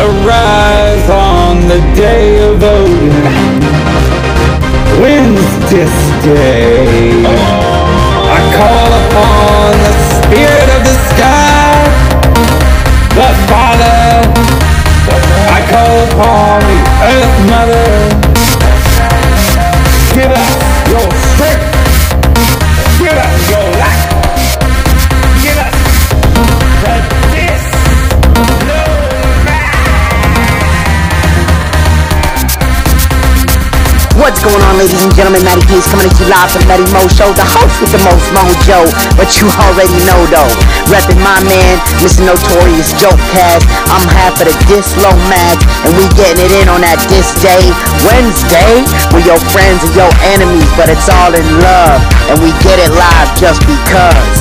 arise on the day of Odin. When's this day? I call upon the spirit of the sky, the Father. I call upon the Earth Mother. Give us your strength. Give us your life. Give us the What's going on, ladies and gentlemen? Matty Pace coming at you live from the Matty Mo Show, the host with the most mojo. But you already know though, repping my man, Mr. Notorious Joke Cast. I'm half of the Dislo Mag, and we getting it in on that Dis Day Wednesday. We're your friends and your enemies, but it's all in love, and we get it live just because.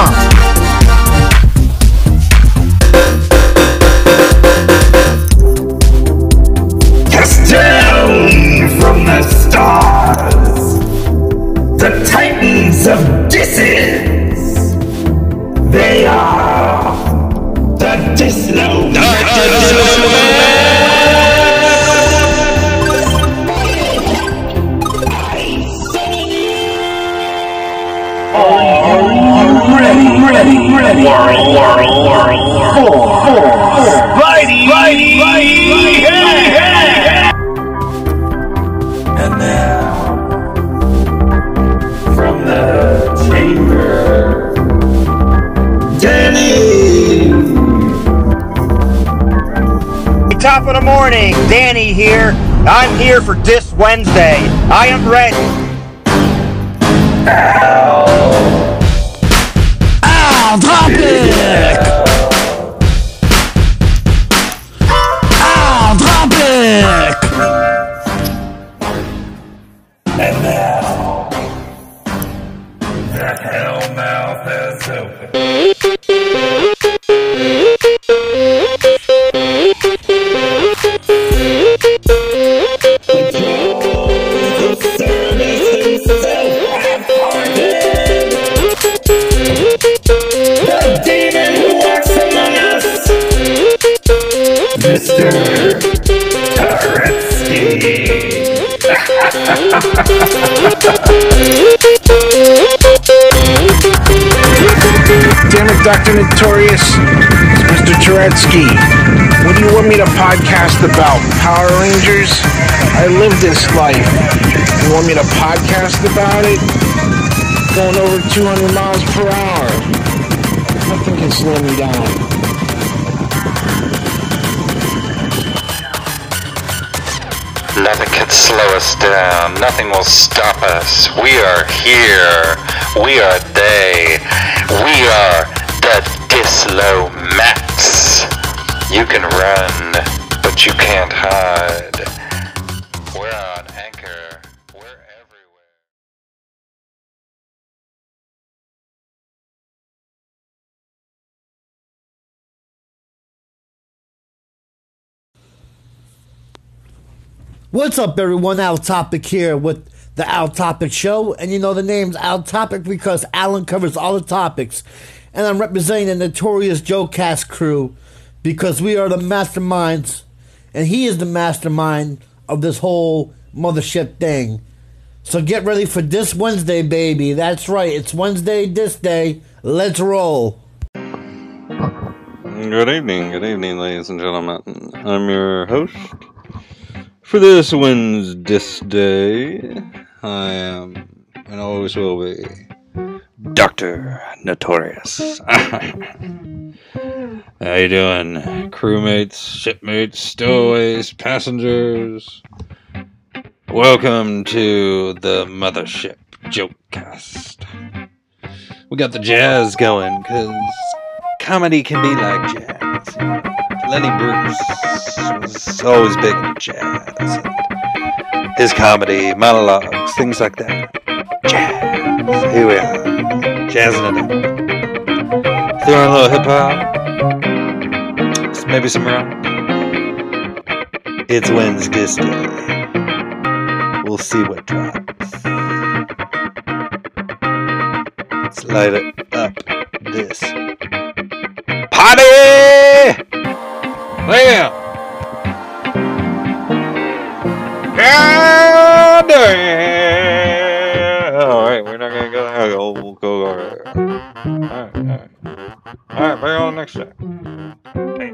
down from the stars, the titans of Disses. They are the Dislo Ready. World. Righty. And now, from the chamber, Danny! Top of the morning, Danny here. I'm here for Dis Wednesday. I am ready. Drop it! Drop it! And now, the Hellmouth is open. The demon who works among us, Mr. Turetsky. Damn it, Dr. Notorious. It's Mr. Turetsky. What do you want me to podcast about? Power Rangers? I live this life. You want me to podcast about it? Going over 200 miles per hour. Nothing can slow me down. Nothing can slow us down. Nothing will stop us. We are here. We are they. We are the Dislo Max. You can run, but you can't hide. We're on Anchor. We're everywhere. What's up, everyone? Al Topic here with the Al Topic Show. And you know the name's Al Topic because Alan covers all the topics. And I'm representing the Notorious Joe Cast crew because we are the masterminds. And he is the mastermind of this whole mothership thing. So get ready for this Wednesday, baby. That's right. It's Wednesday, this day. Let's roll. Good evening, ladies and gentlemen. I'm your host for this Wednesday. I am, and always will be, Dr. Notorious. How you doing, crewmates, shipmates, stowaways, passengers? Welcome to the Mothership Jokecast. We got the jazz going, because comedy can be like jazz. Lenny Bruce was always big into jazz. His comedy, monologues, things like that. Jazz. Here we are. Jazzing it up. Throwing a little hip-hop. Maybe some rock. It's Wednesday. We'll see what drops. Let's light it up. This party! Well, Monday! Alright, we're not gonna go there. We'll go over there. Alright. Alright, bring on the next day. Hey.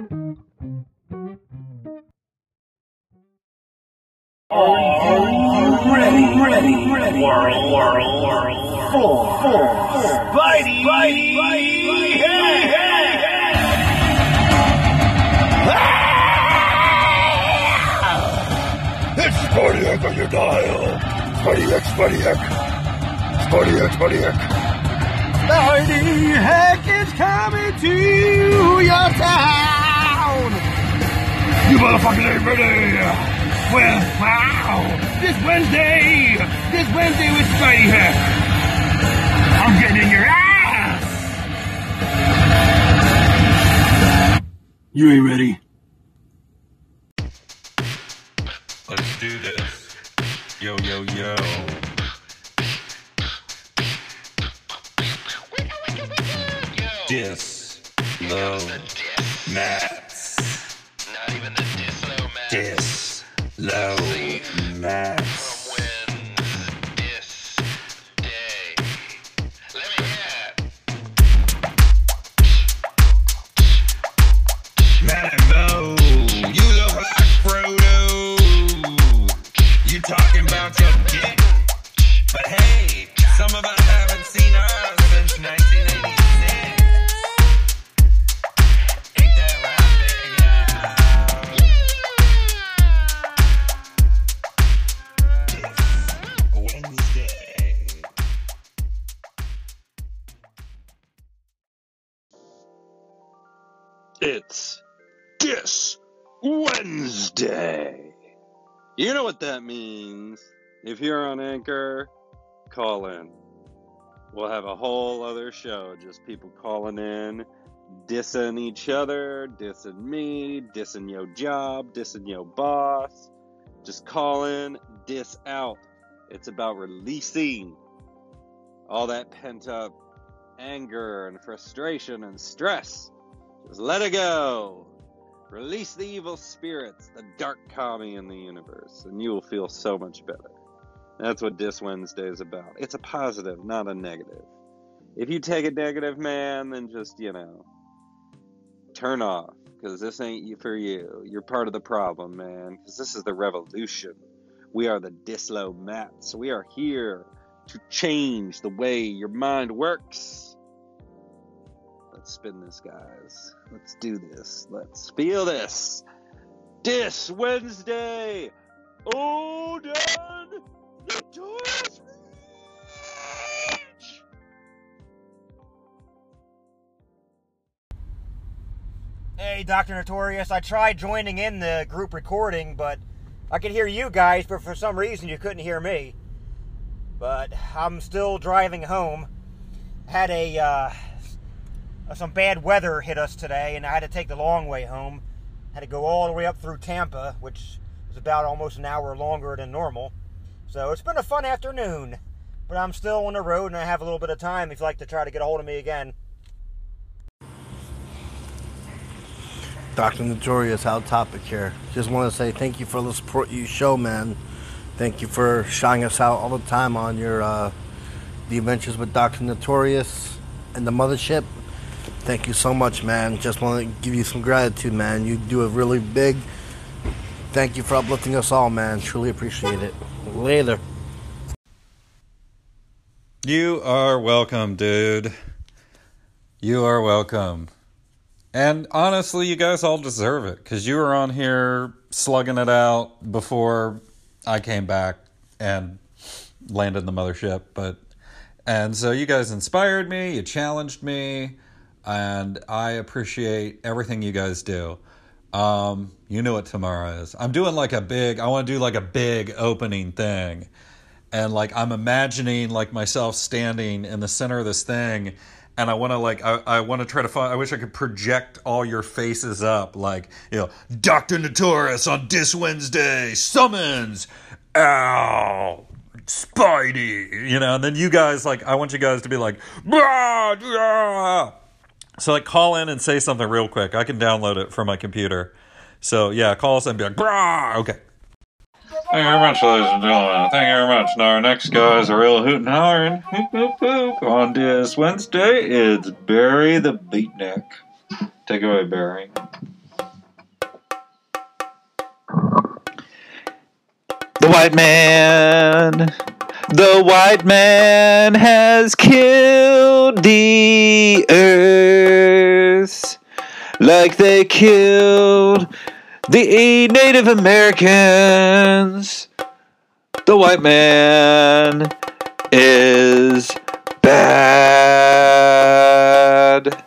Ready. World. Four. Spidey. It's Spidey on your dial. Spidey Heck is coming to your town. You motherfuckers ain't ready. Well, wow. This Wednesday with Spidey Heck. I'm getting in your ass. You ain't ready. Let's do this. Yo. Dis-lo Mats. Not even the Dis-lo Mats. Dis-lo Mats. Talking about your dick, but hey, some of us haven't seen ours since 1986. Ain't that right, big guy? It's Wednesday. It's Dis Wednesday. You know what that means. If you're on Anchor, call in. We'll have a whole other show, just people calling in, dissing each other, dissing me, dissing your job, dissing your boss. Just call in, diss out. It's about releasing all that pent-up anger and frustration and stress. Just let it go. Release the evil spirits, the dark kami in the universe, and you will feel so much better. That's what Dis Wednesday is about. It's a positive, not a negative. If you take a negative, man, then just, turn off, because this ain't for you. You're part of the problem, man, because this is the revolution. We are the Dis-lo Mats. We are here to change the way your mind works. Let's spin this, guys. Let's do this. Let's feel this. Dis Wednesday. Old and Notorious Rich. Hey, Dr. Notorious. I tried joining in the group recording, but I could hear you guys, but for some reason you couldn't hear me. But I'm still driving home. Had some bad weather hit us today, and I had to take the long way home. Had to go all the way up through Tampa, which was about almost an hour longer than normal. So it's been a fun afternoon, but I'm still on the road, and I have a little bit of time if you'd like to try to get a hold of me again. Dr. Notorious, Out Topic here. Just want to say thank you for the support you show, man. Thank you for shouting us out all the time on your The Adventures with Dr. Notorious and the Mothership. Thank you so much, man. Just want to give you some gratitude, man. You do it really big. Thank you for uplifting us all, man. Truly appreciate it. Later. You are welcome, dude. You are welcome. And honestly, you guys all deserve it, because you were on here slugging it out before I came back and landed the mothership. And so you guys inspired me, you challenged me, and I appreciate everything you guys do. You know what tomorrow is. I want to do like a big opening thing. And I'm imagining myself standing in the center of this thing, and I want to I want to try to find, I wish I could project all your faces up, Dr. Notorious on Dis Wednesday summons Al Spidey, and then you guys, I want you guys to be like, blah, blah. So call in and say something real quick. I can download it from my computer. So yeah, call us and be like, brah, okay. Thank you very much, ladies and gentlemen. Thank you very much. Now, our next guy is a real hoot and hollering. Hoop, hoop, hoop. On this Wednesday, it's Barry the Beatnik. Take it away, Barry. The white man has killed the earth like they killed the Native Americans. The white man is bad.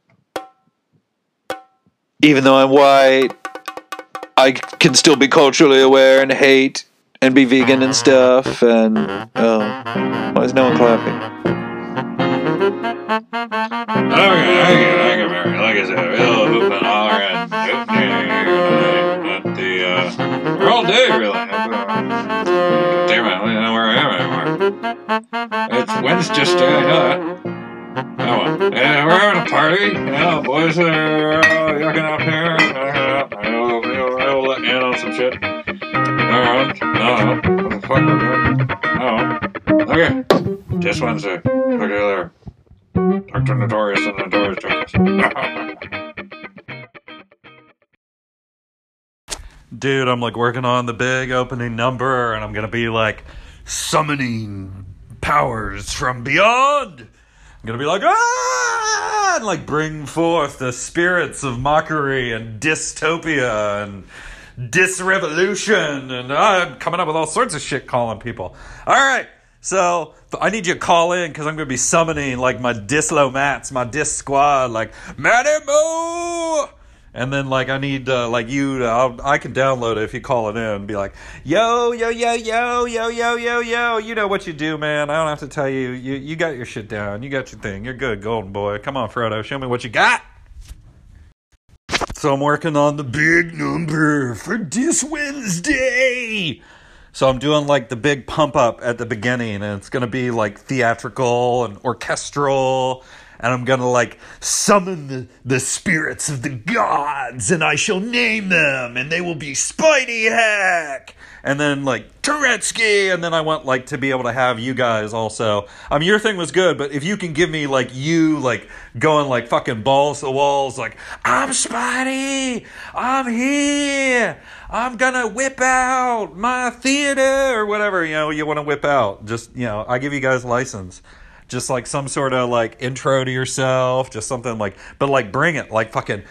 Even though I'm white, I can still be culturally aware and hate and be vegan and stuff. And why is no one clapping? Thank you, Barry. Like I said, real hoop and hollering. We're all day, really. Damn it, I don't know where I am anymore. It's Wednesday, I know that. Oh, yeah, we're having a party. Boys are yucking up here. I'll let you in on some shit. Alright. No. What the fuck we're doing? Okay. This Wednesday. Talk to you later. Dr. Notorious and Notorious Jokers. Dude, I'm like working on the big opening number, and I'm gonna be like summoning powers from beyond. I'm gonna be like, ah, and like bring forth the spirits of mockery and dystopia and disrevolution, and I'm coming up with all sorts of shit calling people. All right, so I need you to call in because I'm gonna be summoning like my Dislomats, my Dis Squad, like Matty Moo. And then, like, I need, like, you to, I can download it if you call it in and be like, yo, you know what you do, man. I don't have to tell you. You got your shit down. You got your thing. You're good, golden boy. Come on, Frodo. Show me what you got. So I'm working on the big number for this Wednesday. So I'm doing, like, the big pump up at the beginning, and it's going to be, like, theatrical and orchestral. And I'm gonna, like, summon the spirits of the gods, and I shall name them, and they will be Spidey Hack, and then, like, Turetsky, and then I want, like, to be able to have you guys also. I mean, your thing was good, but if you can give me, like, you, like, going, like, fucking balls to the walls, like, I'm Spidey, I'm here, I'm gonna whip out my theater, or whatever, you know, you want to whip out. Just, you know, I give you guys license. Just like some sort of like intro to yourself, just something like, but like bring it like fucking,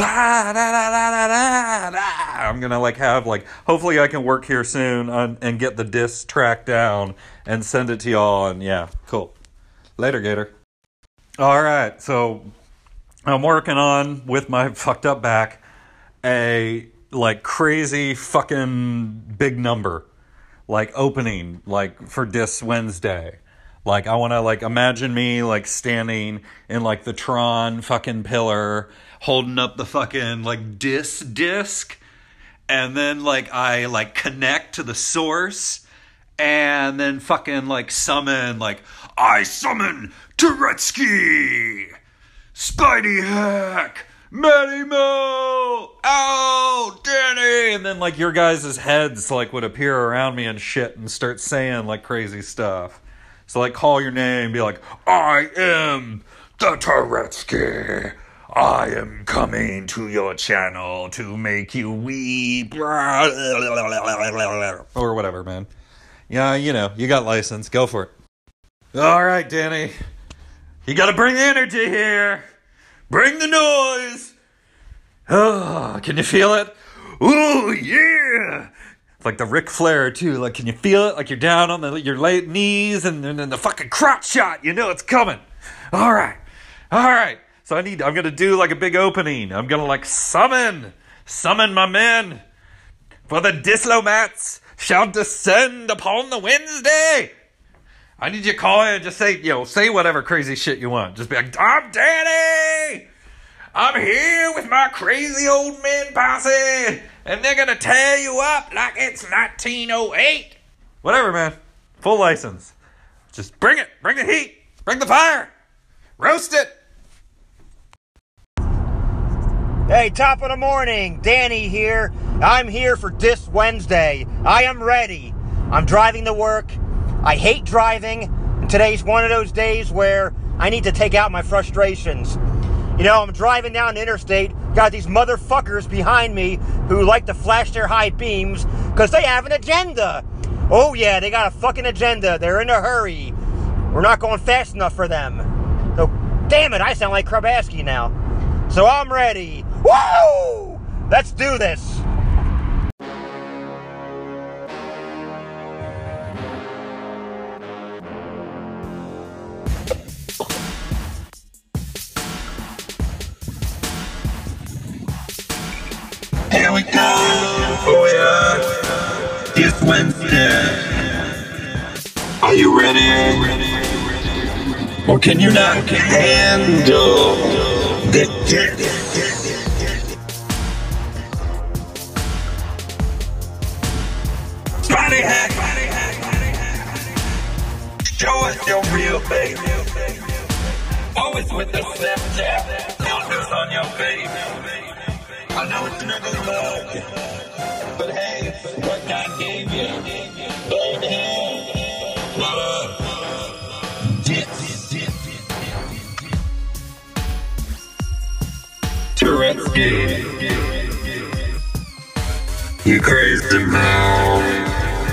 I'm gonna like have like, hopefully I can work here soon and get the disc track down and send it to y'all. And yeah, cool. Later, Gator. All right, so I'm working on with my fucked up back a like crazy fucking big number, like opening like for this Wednesday. Like, I want to, like, imagine me, like, standing in, like, the Tron fucking pillar, holding up the fucking, like, disc, and then, like, I, like, connect to the source, and then fucking, like, summon, like, I summon Turetsky, Spidey Hack, Matty Mo, oh, Danny, and then, like, your guys' heads, like, would appear around me and shit and start saying, like, crazy stuff. So, like, call your name, be like, I am the Turetsky. I am coming to your channel to make you weep. Or whatever, man. Yeah, you know, you got license. Go for it. All right, Danny. You got to bring energy here. Bring the noise. Oh, can you feel it? Ooh, yeah. Like the Ric Flair, too. Like, can you feel it? Like you're down on your late knees and then the fucking crotch shot. You know it's coming. All right. So I'm going to do like a big opening. I'm going to like summon my men. For the Dislomats shall descend upon the Wednesday. I need you to call in and just say, say whatever crazy shit you want. Just be like, I'm Danny. I'm here with my crazy old men posse, and they're gonna tear you up like it's 1908. Whatever, man. Full license. Just bring it. Bring the heat. Bring the fire. Roast it. Hey, top of the morning, Danny here. I'm here for this Wednesday. I am ready. I'm driving to work. I hate driving, and today's one of those days where I need to take out my frustrations. You know, I'm driving down the interstate, got these motherfuckers behind me who like to flash their high beams because they have an agenda. Oh yeah, they got a fucking agenda. They're in a hurry. We're not going fast enough for them. So, damn it, I sound like Krabaski now. So I'm ready. Woo! Let's do this. Here we go. Oh yeah. It's Wednesday. Are you ready? Or can you not handle the dick? Body hack. Show us your real face. Always with the Snapchat. Filters on your face. I know it's never luck, but hey, what God gave you, burn hell, Turetsky, you crazy man.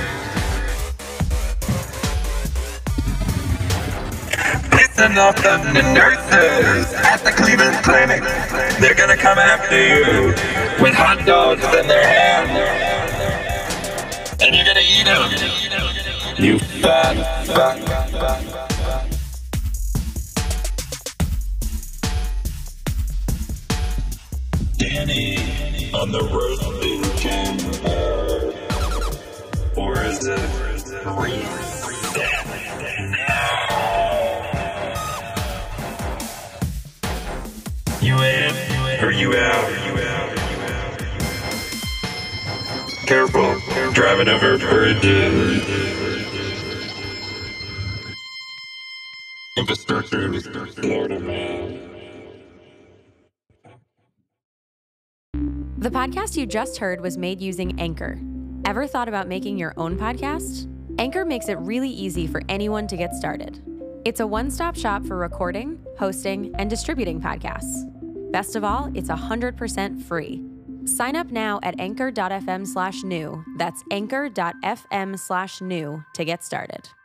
Listen up, the nurses at the Cleveland Clinic. They're gonna come after you with hot dogs in their hand, and you're gonna eat them. You fat fuck. Danny on the roasting chamber, or is it reset now? You in or you out? Careful, driving over bridges. Infrastructure in Florida, man. The podcast you just heard was made using Anchor. Ever thought about making your own podcast? Anchor makes it really easy for anyone to get started. It's a one-stop shop for recording, hosting, and distributing podcasts. Best of all, it's 100% free. Sign up now at anchor.fm/new. That's anchor.fm/new to get started.